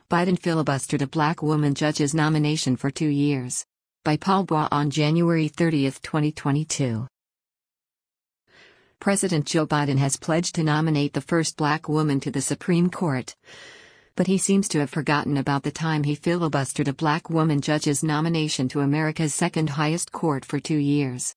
Biden filibustered a black woman judge's nomination for 2 years. By Paul Bois on January 30, 2022. President Joe Biden has pledged to nominate the first black woman to the Supreme Court. But he seems to have forgotten about the time he filibustered a black woman judge's nomination to America's second highest court for 2 years.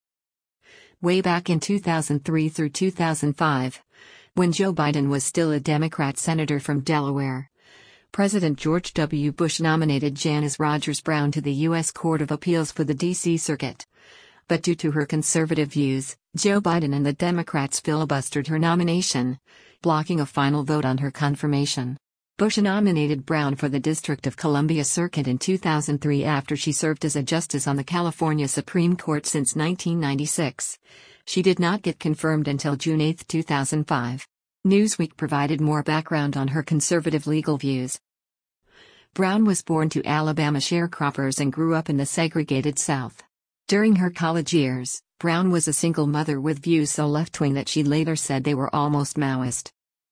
Way back in 2003 through 2005, when Joe Biden was still a Democrat senator from Delaware, President George W. Bush nominated Janice Rogers Brown to the U.S. Court of Appeals for the D.C. Circuit. But due to her conservative views, Joe Biden and the Democrats filibustered her nomination, blocking a final vote on her confirmation. Bush nominated Brown for the District of Columbia Circuit in 2003 after she served as a justice on the California Supreme Court since 1996. She did not get confirmed until June 8, 2005. Newsweek provided more background on her conservative legal views. Brown was born to Alabama sharecroppers and grew up in the segregated South. During her college years, Brown was a single mother with views so left-wing that she later said they were almost Maoist.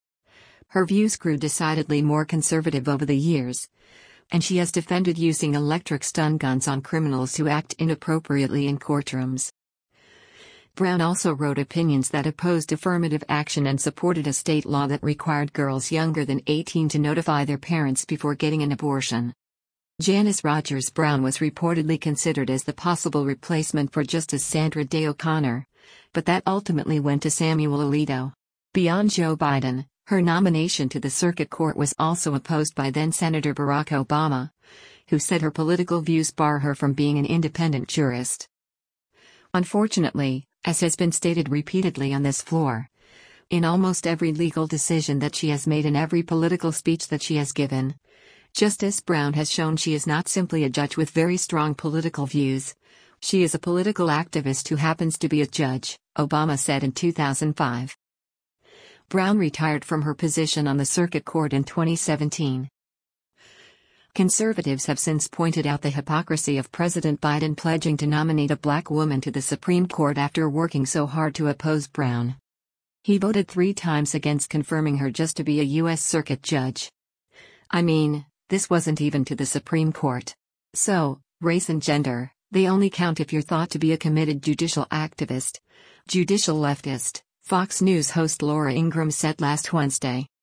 Her views grew decidedly more conservative over the years, and she has defended using electric stun guns on criminals who act inappropriately in courtrooms. Brown also wrote opinions that opposed affirmative action and supported a state law that required girls younger than 18 to notify their parents before getting an abortion. Janice Rogers Brown was reportedly considered as the possible replacement for Justice Sandra Day O'Connor, but that ultimately went to Samuel Alito. Beyond Joe Biden, her nomination to the Circuit Court was also opposed by then-Senator Barack Obama, who said her political views bar her from being an independent jurist. Unfortunately, as has been stated repeatedly on this floor, in almost every legal decision that she has made and every political speech that she has given, Justice Brown has shown she is not simply a judge with very strong political views. She is a political activist who happens to be a judge, Obama said in 2005. Brown retired from her position on the Circuit Court in 2017. Conservatives have since pointed out the hypocrisy of President Biden pledging to nominate a black woman to the Supreme Court after working so hard to oppose Brown. He voted 3 times against confirming her just to be a U.S. Circuit judge. I mean, this wasn't even to the Supreme Court. So, race and gender, they only count if you're thought to be a committed judicial activist. Judicial leftist, Fox News host Laura Ingraham said last Wednesday.